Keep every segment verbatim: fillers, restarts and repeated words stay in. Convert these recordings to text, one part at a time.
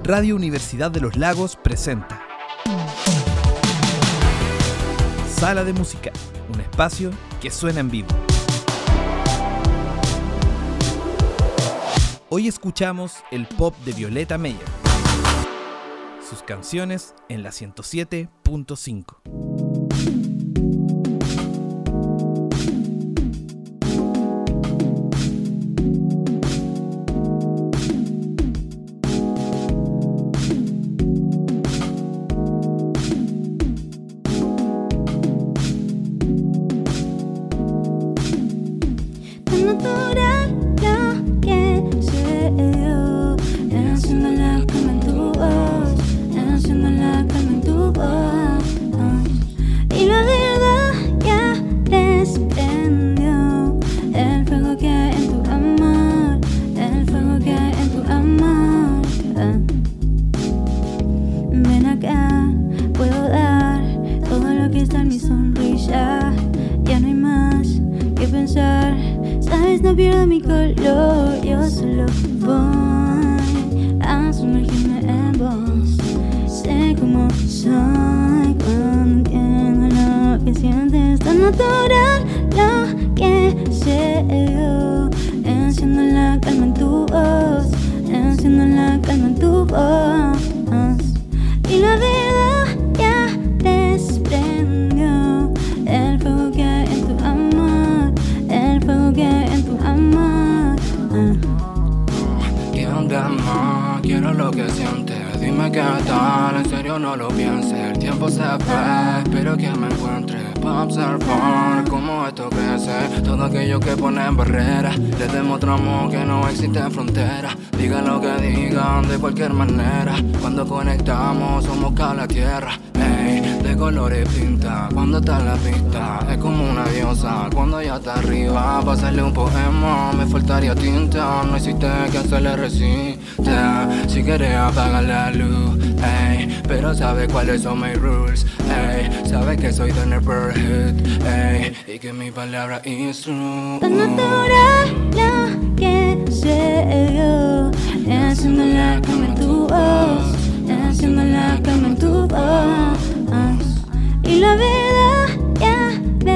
Radio Universidad de los Lagos presenta Sala de Música, un espacio que suena en vivo. Hoy escuchamos el pop de Violeta Meyer, sus canciones en la ciento siete punto cinco. Cuando conectamos somos ca la tierra, ey, de colores pinta. Cuando está en la pista es como una diosa. Cuando ya está arriba para hacerle un poema me faltaría tinta. No existe que se le resiste. Si quieres apagar la luz, ey, pero sabe cuáles son mis rules, ey. Sabe que soy the neighborhood, ey, y que mi palabra is true. Tan natural lo que soy yo, haciendo la cama en tu voz, haciendo la cama en tu voz. Y la vida ya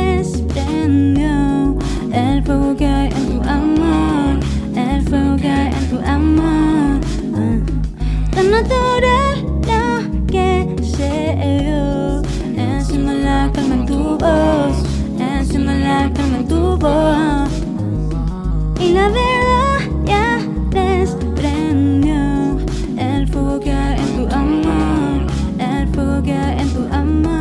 desprendió el fuego que hay en tu amor, el fuego que hay en tu amor. Tan natural lo que soy yo, haciendo la calma en tu voz, haciendo la calma en tu voz. Y la verdad ya desprendió el fuego que hay en tu amor, el fuego que hay en tu amor.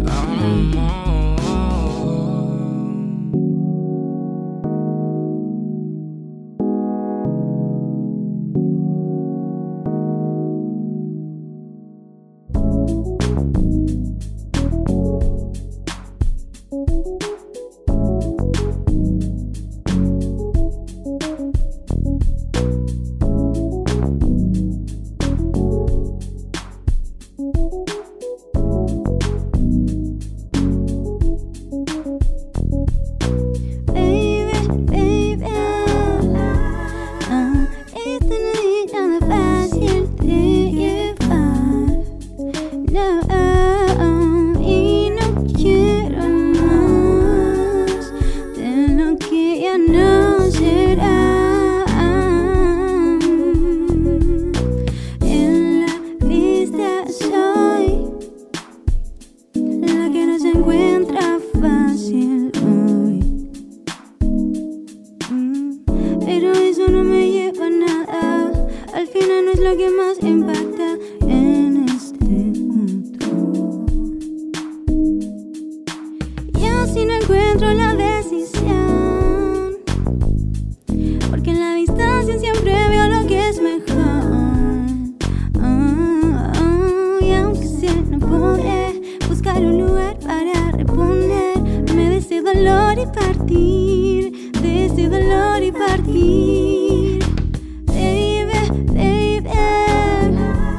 Partir de ese dolor y partir, baby, baby.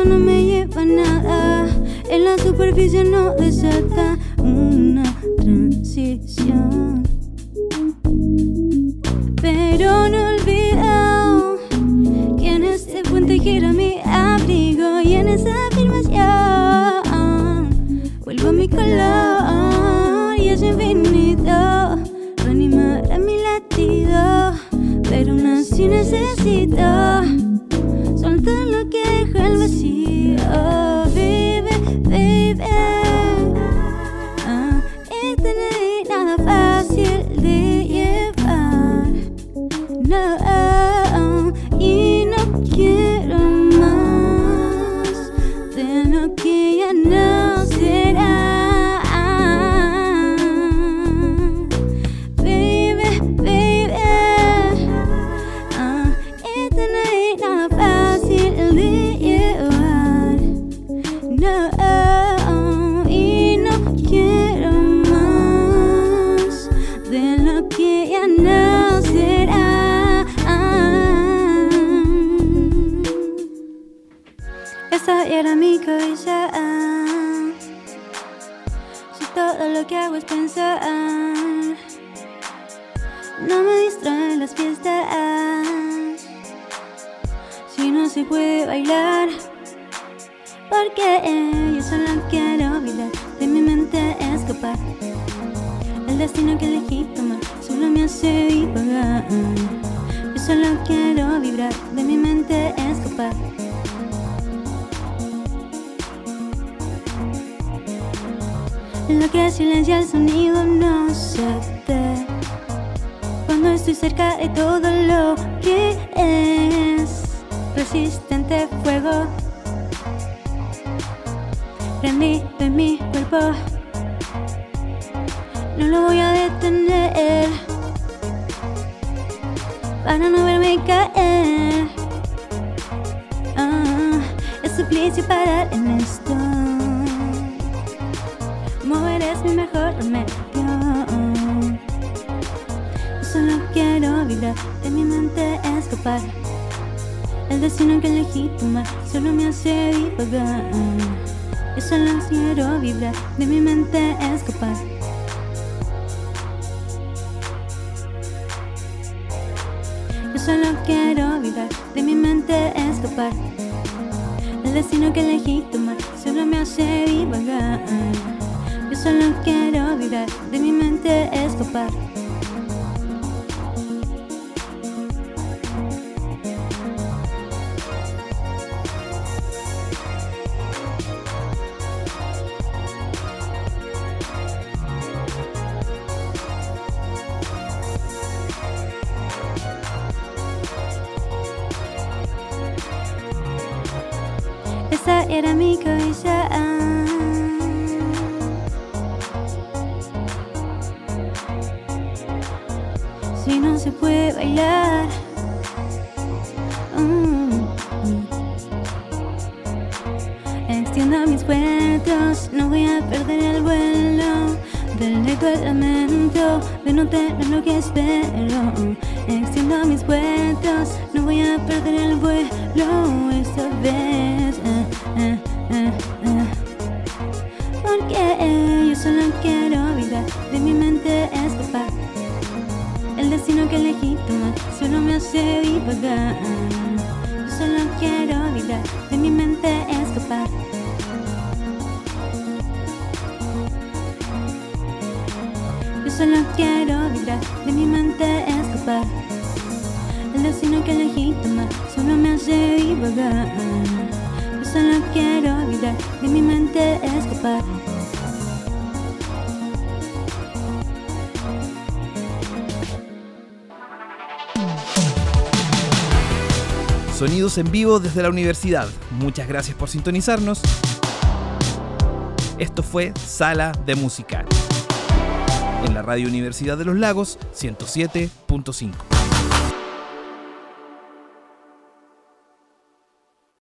eso no me lleva a nada. En la superficie no desata una transición. Pero no olvido que en este puente gira mi abrigo, y en esa afirmación vuelvo a mi color y es infinito. Reanimará mi latido, pero aún así necesito soltar lo que deja el vacío. Vive, vive, ah, y tener nada fácil de llevar. No, y no quiero más de lo que ya no será. Baby, baby, ah, y tener nada fácil de llevar. No, y no quiero más de lo que ya no será. Esa era mi cabeza. Si todo lo que hago es pensar, no me distraen las fiestas. Si no se puede bailar, porque yo solo quiero vibrar, de mi mente escapar. El destino que elegí tomar solo me hace divagar. Yo solo quiero vibrar, de mi mente escapar. Lo que silencia el sonido no se ve cuando estoy cerca de todo lo que es resistente fuego prendido en mi cuerpo. No lo voy a detener para no verme caer. Ah, es suplicio parar en esto. Mover es mi mejor remedio. Yo solo quiero vibrar, de mi mente escapar. El destino que elegí tomar solo me hace divagar. Yo solo quiero vibrar, de mi mente escapar. Yo solo quiero vibrar, de mi mente escapar. El destino que elegí tomar solo me hace divagar. Yo solo quiero vibrar, de mi mente escapar. Esa era mi cabeza. Si no se puede bailar, mm, mm. extiendo mis vuelos, no voy a perder el vuelo del eco del lamento de no tener lo que espero. Extiendo mis vuelos, no voy a perder el vuelo esta vez. eh, eh, eh, eh. Porque yo solo quiero vibrar, de mi mente escapar. El destino que elegí tomar solo me hace divagar. Yo solo quiero vibrar, de mi mente escapar. Yo solo quiero vibrar, de mi mente escapar. El destino que elegí tomar solo me hace divagar. Yo solo quiero vibrar, de mi mente escapar. Sonidos en vivo desde la universidad. Muchas gracias por sintonizarnos. Esto fue Sala de Música en la Radio Universidad de los Lagos ciento siete punto cinco.